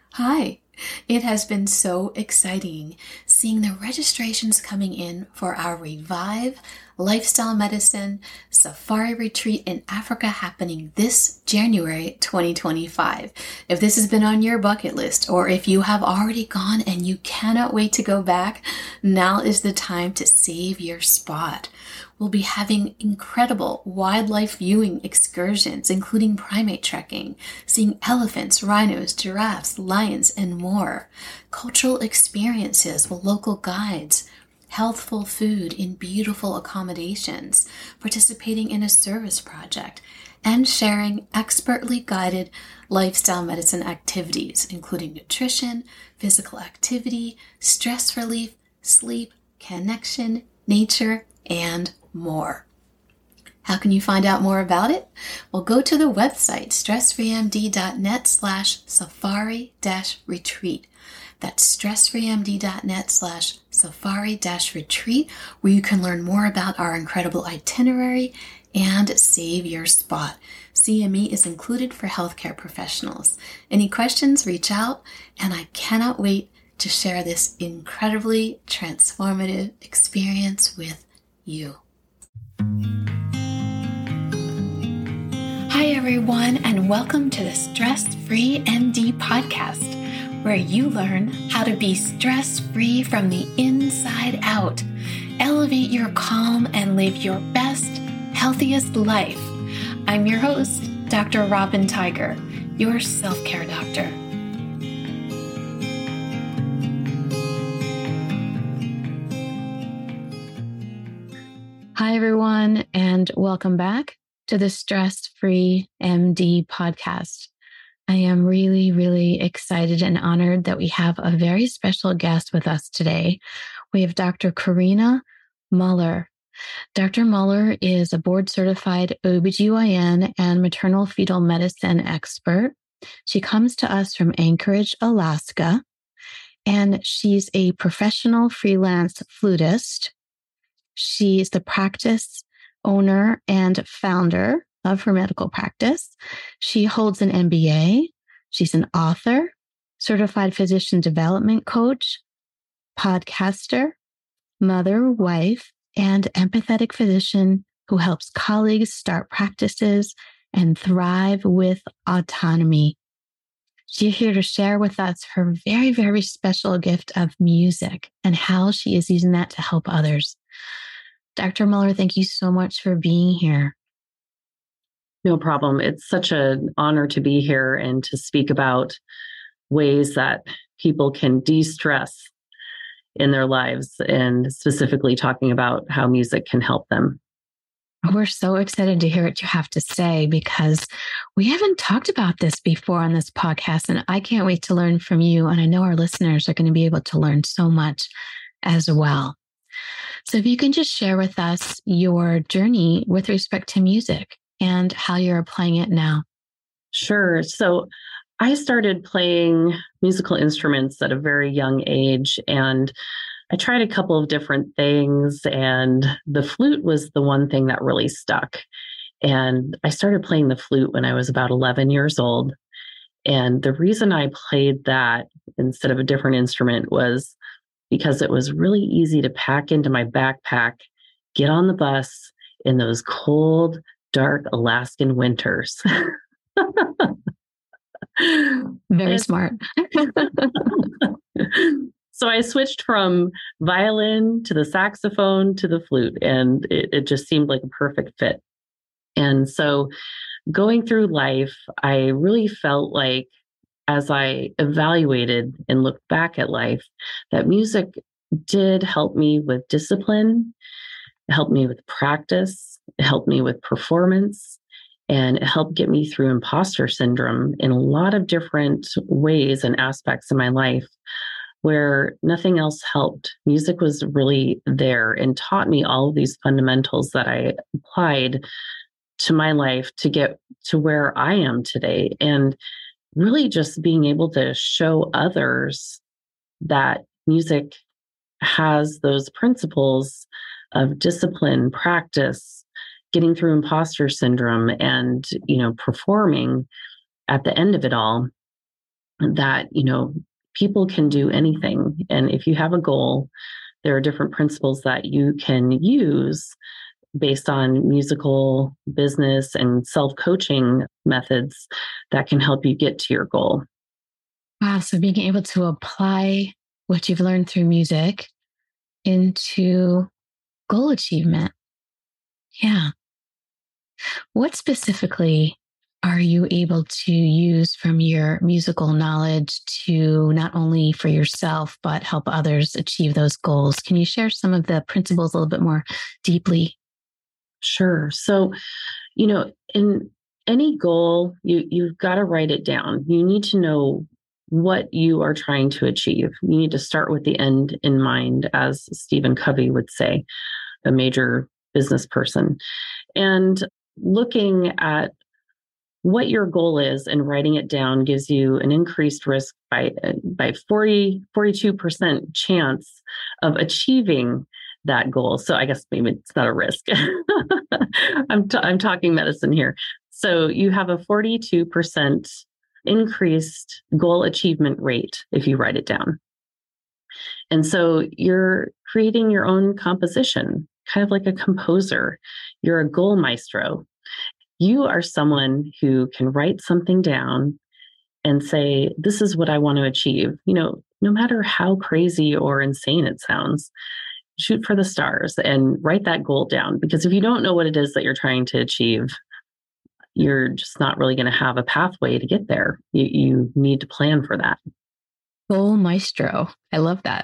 Hi. It has been so exciting seeing the registrations coming in for our Revive Lifestyle Medicine Safari Retreat in Africa happening this January 2025. If this has been on your bucket list, or if you have already gone and you cannot wait to go back, now is the time to save your spot. We'll be having incredible wildlife viewing excursions, including primate trekking, seeing elephants, rhinos, giraffes, lions, and more. Cultural experiences with local guides, healthful food in beautiful accommodations, participating in a service project, and sharing expertly guided lifestyle medicine activities, including nutrition, physical activity, stress relief, sleep, connection, nature, and more. How can you find out more about it? Well, go to the website stressfreemd.net/safari-retreat. That's stressfreemd.net/safari-retreat, where you can learn more about our incredible itinerary and save your spot. CME is included for healthcare professionals. Any questions, reach out, and I cannot wait to share this incredibly transformative experience with you. Hi, everyone, and welcome to the Stress-Free MD podcast, where you learn how to be stress-free from the inside out, elevate your calm, and live your best, healthiest life. I'm your host, Dr. Robin Tiger, your self-care doctor. Hi, everyone, and welcome back to the Stress-Free MD podcast. I am really, really excited and honored that we have a very special guest with us today. We have Dr. Karina Muller. Dr. Muller is a board-certified OBGYN and maternal fetal medicine expert. She comes to us from Anchorage, Alaska, and she's a professional freelance flutist. She's the practice owner and founder of her medical practice. She holds an MBA. She's an author, certified physician development coach, podcaster, mother, wife, and empathetic physician who helps colleagues start practices and thrive with autonomy. She's here to share with us her very, very special gift of music and how she is using that to help others. Dr. Muller, thank you so much for being here. No problem. It's such an honor to be here and to speak about ways that people can de-stress in their lives, and specifically talking about how music can help them. We're so excited to hear what you have to say, because we haven't talked about this before on this podcast, and I can't wait to learn from you. And I know our listeners are going to be able to learn so much as well. So if you can just share with us your journey with respect to music and how you're applying it now. Sure. So I started playing musical instruments at a very young age, and I tried a couple of different things, and the flute was the one thing that really stuck. And I started playing the flute when I was about 11 years old. And the reason I played that instead of a different instrument was because it was really easy to pack into my backpack, get on the bus in those cold, dark Alaskan winters. Very smart. So I switched from violin to the saxophone to the flute, and it just seemed like a perfect fit. And so going through life, I really felt like, as I evaluated and looked back at life, that music did help me with discipline, it helped me with practice, it helped me with performance, and it helped get me through imposter syndrome in a lot of different ways and aspects of my life where nothing else helped. Music was really there and taught me all of these fundamentals that I applied to my life to get to where I am today. And really just being able to show others that music has those principles of discipline, practice, getting through imposter syndrome, and, performing at the end of it all. that, people can do anything. And if you have a goal, there are different principles that you can use based on musical, business, and self-coaching methods that can help you get to your goal. Wow. So being able to apply what you've learned through music into goal achievement. Yeah. What specifically are you able to use from your musical knowledge to not only for yourself, but help others achieve those goals? Can you share some of the principles a little bit more deeply? Sure. So, in any goal, you've got to write it down. You need to know what you are trying to achieve. You need to start with the end in mind, as Stephen Covey would say, a major business person. And looking at what your goal is and writing it down gives you an increased risk by 42% chance of achieving that goal. So I guess maybe it's not a risk. I'm talking medicine here. So you have a 42% increased goal achievement rate if you write it down. And so you're creating your own composition, kind of like a composer. You're a goal maestro. You are someone who can write something down and say, this is what I want to achieve. No matter how crazy or insane it sounds, shoot for the stars and write that goal down. Because if you don't know what it is that you're trying to achieve, you're just not really going to have a pathway to get there. You need to plan for that. Goal maestro. I love that.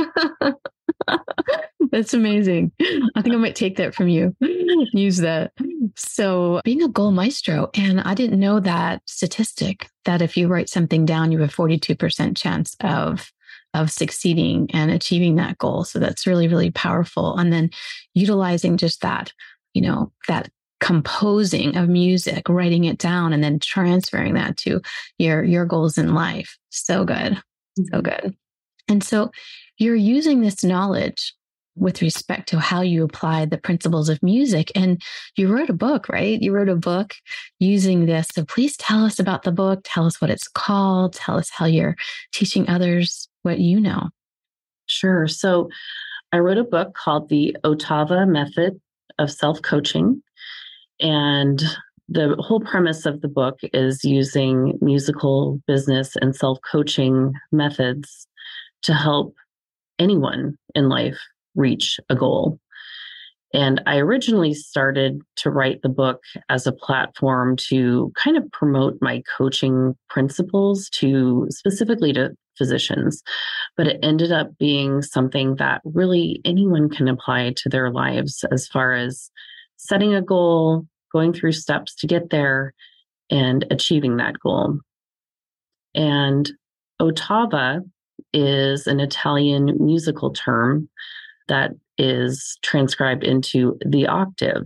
That's amazing. I think I might take that from you. Use that. So being a goal maestro, and I didn't know that statistic that if you write something down, you have 42% chance of succeeding and achieving that goal. So that's really, really powerful. And then utilizing just that, that composing of music, writing it down, and then transferring that to your goals in life. So good. So good. And so you're using this knowledge with respect to how you apply the principles of music. And you wrote a book, right? You wrote a book using this. So please tell us about the book. Tell us what it's called. Tell us how you're teaching others what you know. Sure. So I wrote a book called The Ottava Method of Self-Coaching. And the whole premise of the book is using musical, business, and self-coaching methods to help anyone in life reach a goal. And I originally started to write the book as a platform to kind of promote my coaching principles specifically to physicians. But it ended up being something that really anyone can apply to their lives as far as setting a goal, going through steps to get there, and achieving that goal. And ottava is an Italian musical term that is transcribed into the octave.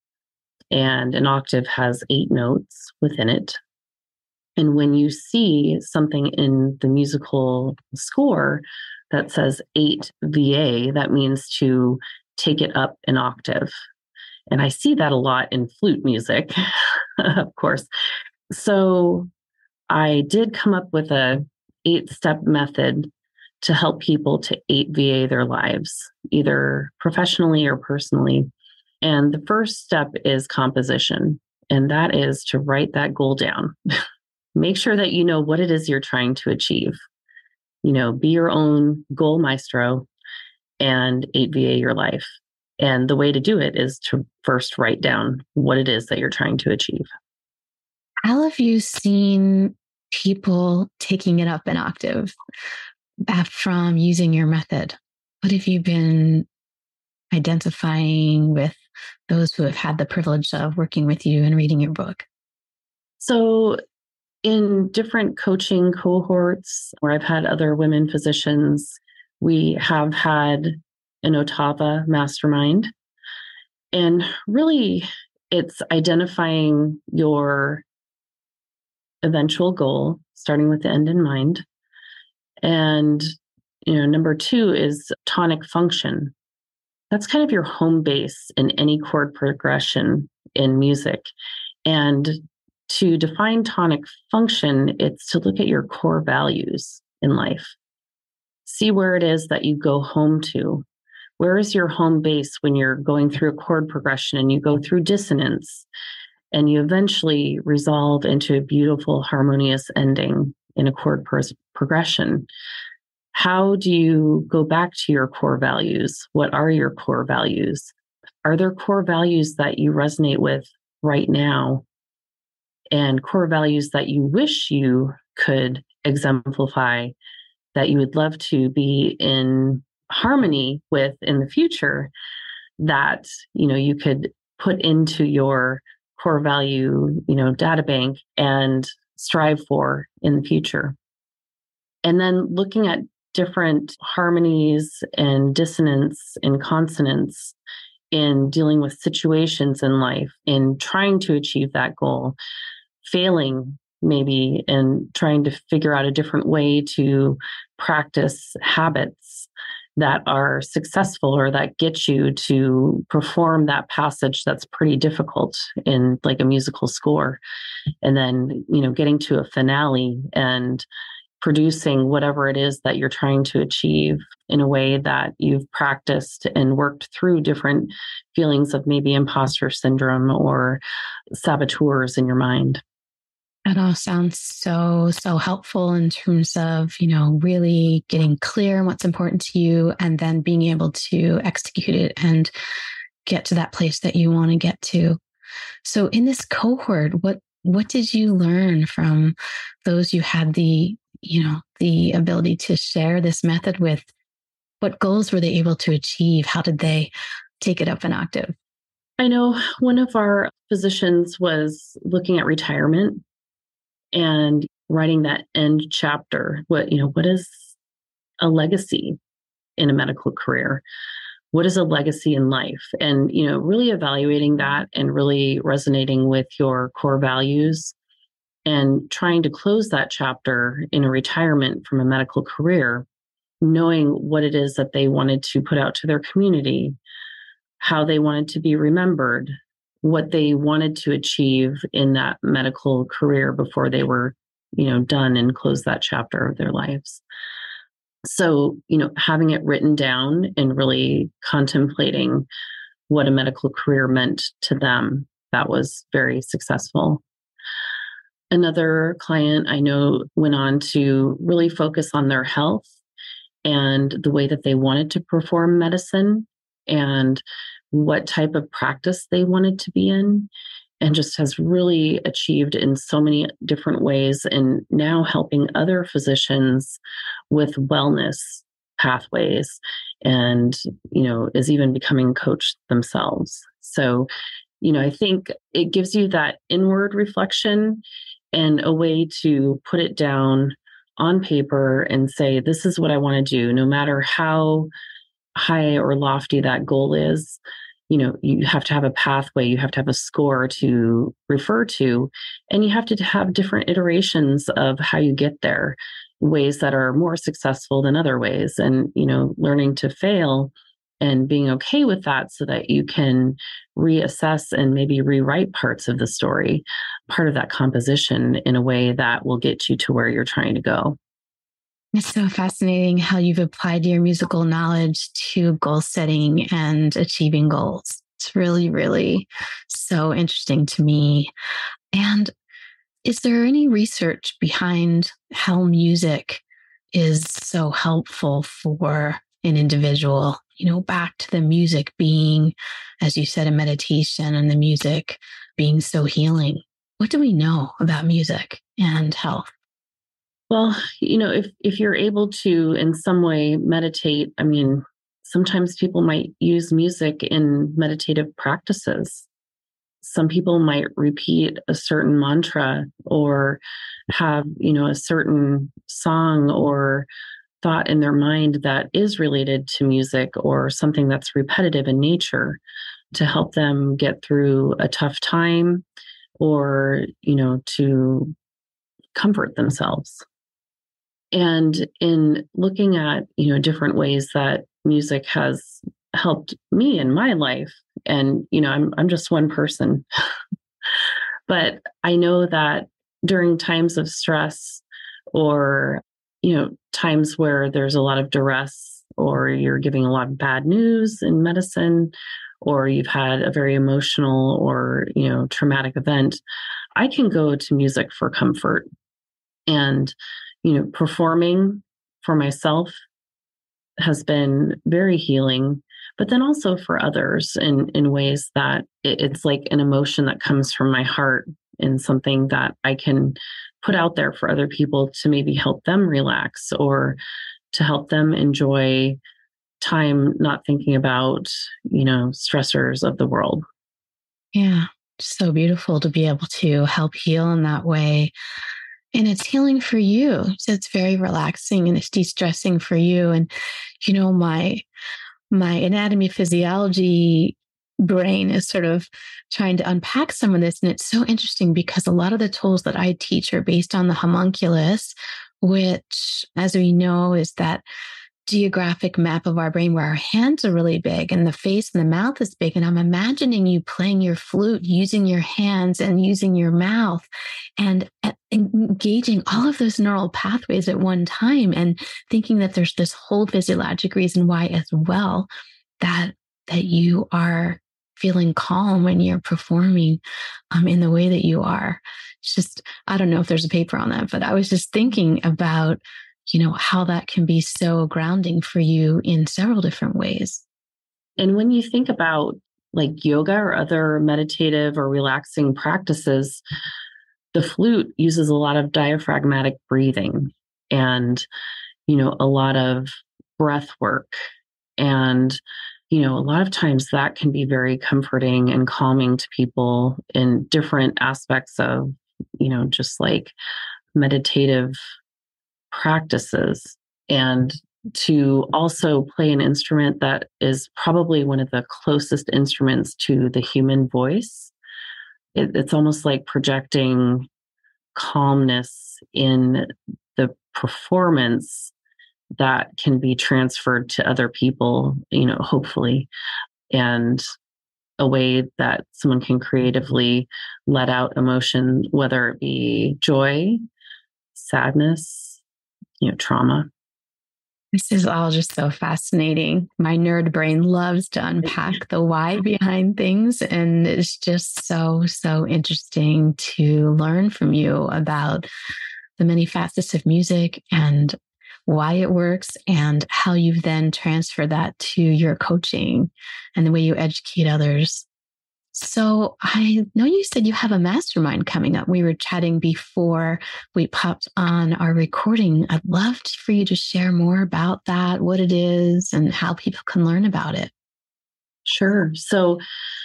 And an octave has 8 notes within it. And when you see something in the musical score that says 8 VA, that means to take it up an octave. And I see that a lot in flute music, of course. So I did come up with a 8-step method to help people to 8VA their lives, either professionally or personally. And the first step is composition, and that is to write that goal down. Make sure that you know what it is you're trying to achieve. Be your own goal maestro and 8VA your life. And the way to do it is to first write down what it is that you're trying to achieve. How have you seen people taking it up an octave from using your method? What have you been identifying with those who have had the privilege of working with you and reading your book? So in different coaching cohorts where I've had other women physicians, we have had an Ottava mastermind. And really, it's identifying your eventual goal, starting with the end in mind. And, number 2 is tonic function. That's kind of your home base in any chord progression in music. And to define tonic function, it's to look at your core values in life. See where it is that you go home to. Where is your home base when you're going through a chord progression and you go through dissonance and you eventually resolve into a beautiful, harmonious ending in a chord progression? How do you go back to your core values? What are your core values? Are there core values that you resonate with right now and core values that you wish you could exemplify, that you would love to be in harmony with in the future, that you could put into your core value data bank and strive for in the future? And then looking at different harmonies and dissonance and consonance in dealing with situations in life, in trying to achieve that goal, failing maybe, and trying to figure out a different way to practice habits that are successful or that get you to perform that passage that's pretty difficult in like a musical score. And then, getting to a finale and producing whatever it is that you're trying to achieve in a way that you've practiced and worked through different feelings of maybe imposter syndrome or saboteurs in your mind. That all sounds so helpful in terms of, really getting clear on what's important to you and then being able to execute it and get to that place that you want to get to. So in this cohort, what did you learn from those you had the ability to share this method with? What goals were they able to achieve? How did they take it up an octave? I know one of our physicians was looking at retirement and writing that end chapter. What is a legacy in a medical career? What is a legacy in life? And, really evaluating that and really resonating with your core values and trying to close that chapter in a retirement from a medical career, knowing what it is that they wanted to put out to their community, how they wanted to be remembered, what they wanted to achieve in that medical career before they were, done and closed that chapter of their lives. So, having it written down and really contemplating what a medical career meant to them, that was very successful. Another client I know went on to really focus on their health and the way that they wanted to perform medicine and what type of practice they wanted to be in, and just has really achieved in so many different ways, and now helping other physicians with wellness pathways, and is even becoming coach themselves. So I think it gives you that inward reflection and a way to put it down on paper and say, this is what I want to do, no matter how high or lofty that goal is. You have to have a pathway, you have to have a score to refer to, and you have to have different iterations of how you get there, ways that are more successful than other ways, and learning to fail and being okay with that so that you can reassess and maybe rewrite parts of the story, part of that composition, in a way that will get you to where you're trying to go. It's so fascinating how you've applied your musical knowledge to goal setting and achieving goals. It's really, really so interesting to me. And is there any research behind how music is so helpful for an individual? Back to the music being, as you said, a meditation, and the music being so healing. What do we know about music and health? Well, if you're able to in some way meditate, sometimes people might use music in meditative practices. Some people might repeat a certain mantra or have, a certain song or thought in their mind that is related to music or something that's repetitive in nature to help them get through a tough time or, to comfort themselves. And in looking at, different ways that music has helped me in my life, and, I'm just one person, But I know that during times of stress or, times where there's a lot of duress or you're giving a lot of bad news in medicine, or you've had a very emotional or, traumatic event, I can go to music for comfort. And, performing for myself has been very healing, but then also for others in ways that it's like an emotion that comes from my heart and something that I can put out there for other people to maybe help them relax or to help them enjoy time not thinking about, stressors of the world. Yeah. So beautiful to be able to help heal in that way. And it's healing for you. So it's very relaxing and it's de-stressing for you. And, my anatomy physiology brain is sort of trying to unpack some of this. And it's so interesting because a lot of the tools that I teach are based on the homunculus, which, as we know, is that geographic map of our brain where our hands are really big and the face and the mouth is big. And I'm imagining you playing your flute using your hands and using your mouth and engaging all of those neural pathways at one time and thinking that there's this whole physiologic reason why as well that you are feeling calm when you're performing in the way that you are. It's just, I don't know if there's a paper on that, but I was just thinking about how that can be so grounding for you in several different ways. And when you think about like yoga or other meditative or relaxing practices, the flute uses a lot of diaphragmatic breathing and, a lot of breath work. And, a lot of times that can be very comforting and calming to people in different aspects of, just like meditative practices. And to also play an instrument that is probably one of the closest instruments to the human voice. It's almost like projecting calmness in the performance that can be transferred to other people, hopefully, and a way that someone can creatively let out emotion, whether it be joy, sadness, trauma. This is all just so fascinating. My nerd brain loves to unpack the why behind things. And it's just so, so interesting to learn from you about the many facets of music and why it works and how you've then transferred that to your coaching and the way you educate others. So I know you said you have a mastermind coming up. We were chatting before we popped on our recording. I'd love for you to share more about that, what it is, and how people can learn about it. Sure. So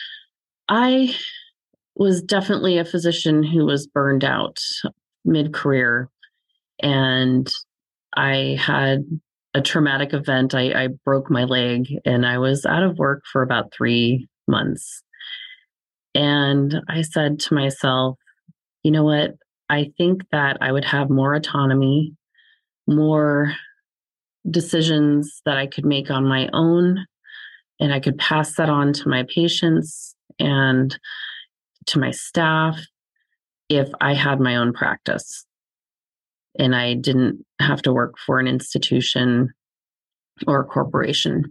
I was definitely a physician who was burned out mid-career, and I had a traumatic event. I broke my leg and I was out of work for about 3 months. And I said to myself, you know what? I think that I would have more autonomy, more decisions that I could make on my own, and I could pass that on to my patients and to my staff if I had my own practice and I didn't have to work for an institution or a corporation.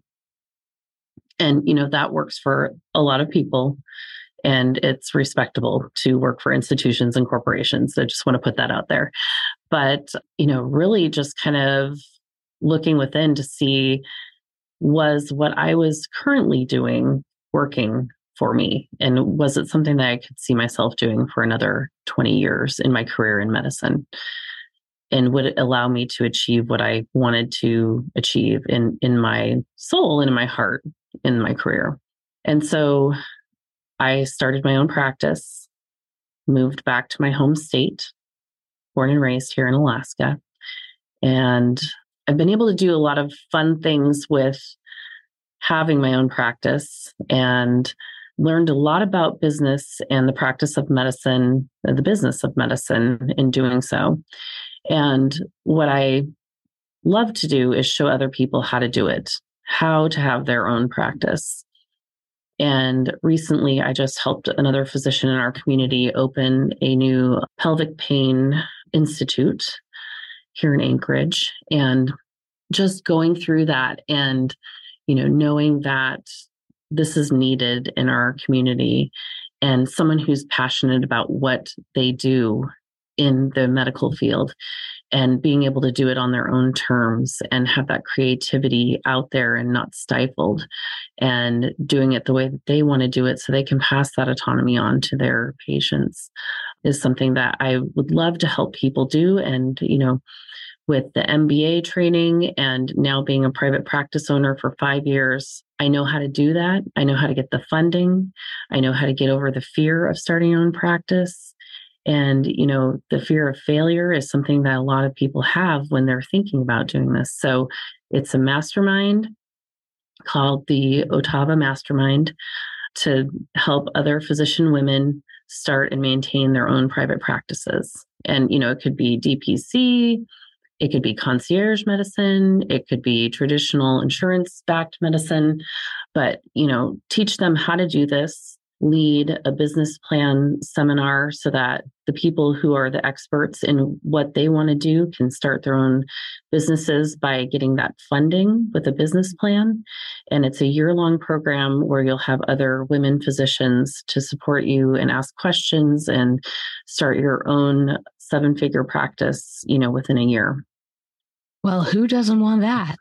And, that works for a lot of people. And it's respectable to work for institutions and corporations. I just want to put that out there. But, really just kind of looking within to see, was what I was currently doing working for me? And was it something that I could see myself doing for another 20 years in my career in medicine? And would it allow me to achieve what I wanted to achieve in my soul and in my heart in my career? And so I started my own practice, moved back to my home state, born and raised here in Alaska. And I've been able to do a lot of fun things with having my own practice and learned a lot about business and the practice of medicine, the business of medicine in doing so. And what I love to do is show other people how to do it, how to have their own practice. And recently, I just helped another physician in our community open a new pelvic pain institute here in Anchorage. And just going through that and, knowing that this is needed in our community, and someone who's passionate about what they do in the medical field and being able to do it on their own terms and have that creativity out there and not stifled, and doing it the way that they want to do it so they can pass that autonomy on to their patients is something that I would love to help people do. And, with the MBA training and now being a private practice owner for 5 years, I know how to do that. I know how to get the funding. I know how to get over the fear of starting your own practice. And, the fear of failure is something that a lot of people have when they're thinking about doing this. So it's a mastermind called the Otava Mastermind to help other physician women start and maintain their own private practices. And, it could be DPC, it could be concierge medicine, it could be traditional insurance-backed medicine, but, teach them how to do this, lead a business plan seminar so that the people who are the experts in what they want to do can start their own businesses by getting that funding with a business plan. And it's a year-long program where you'll have other women physicians to support you and ask questions and start your own 7-figure practice, within a year. Well, who doesn't want that?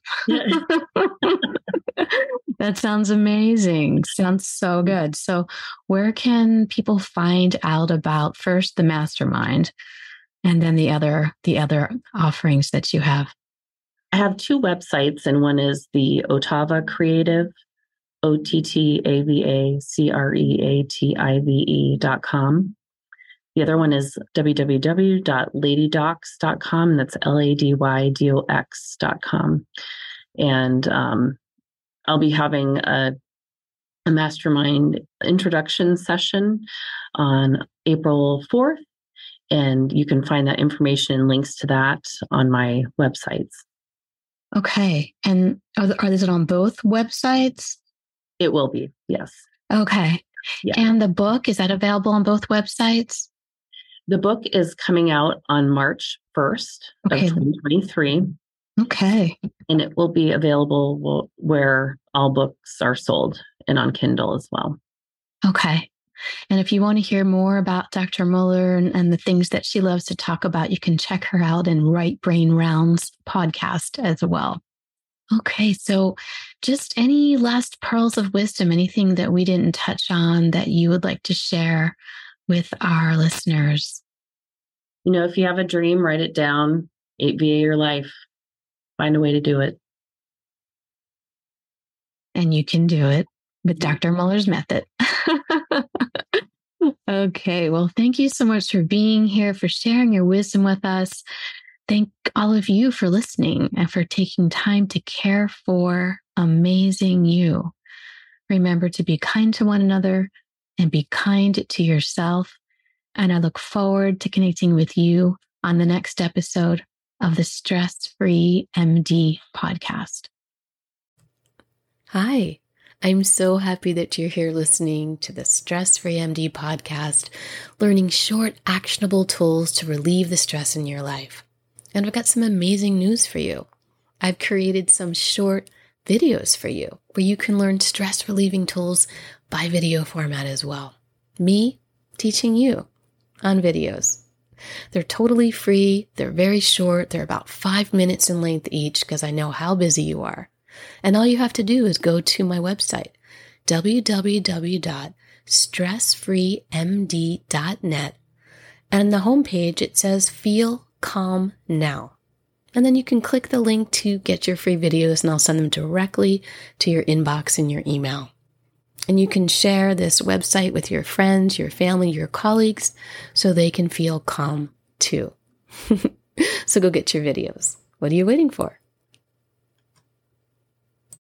That sounds amazing. Sounds so good. So where can people find out about first the mastermind and then the other offerings that you have? I have 2 websites, and one is the Otava Creative, OTTAVACREATIVE.com. The other one is www.ladydocs.com, and that's LADYDOX.com. And I'll be having a mastermind introduction session on April 4th, and you can find that information and links to that on my websites. Okay. And is it on both websites? It will be, yes. Okay. Yeah. And the book, is that available on both websites? The book is coming out on March 1st of 2023. Okay. And it will be available where all books are sold and on Kindle as well. Okay. And if you want to hear more about Dr. Muller and the things that she loves to talk about, you can check her out in Right Brain Rounds podcast as well. Okay. So just any last pearls of wisdom, anything that we didn't touch on that you would like to share with our listeners? If you have a dream, write it down, 8VA your life, find a way to do it. And you can do it with Dr. Muller's method. Okay. Well, thank you so much for being here, for sharing your wisdom with us. Thank all of you for listening and for taking time to care for amazing you. Remember to be kind to one another and be kind to yourself. And I look forward to connecting with you on the next episode of the Stress Free MD podcast. Hi, I'm so happy that you're here listening to the Stress Free MD podcast, learning short, actionable tools to relieve the stress in your life. And I've got some amazing news for you. I've created some short videos for you where you can learn stress relieving tools by video format as well. Me teaching you on videos. They're totally free. They're very short. They're about 5 minutes in length each because I know how busy you are. And all you have to do is go to my website, www.stressfreemd.net. And on the homepage, it says Feel Calm Now. And then you can click the link to get your free videos, and I'll send them directly to your inbox in your email. And you can share this website with your friends, your family, your colleagues, so they can feel calm too. So go get your videos. What are you waiting for?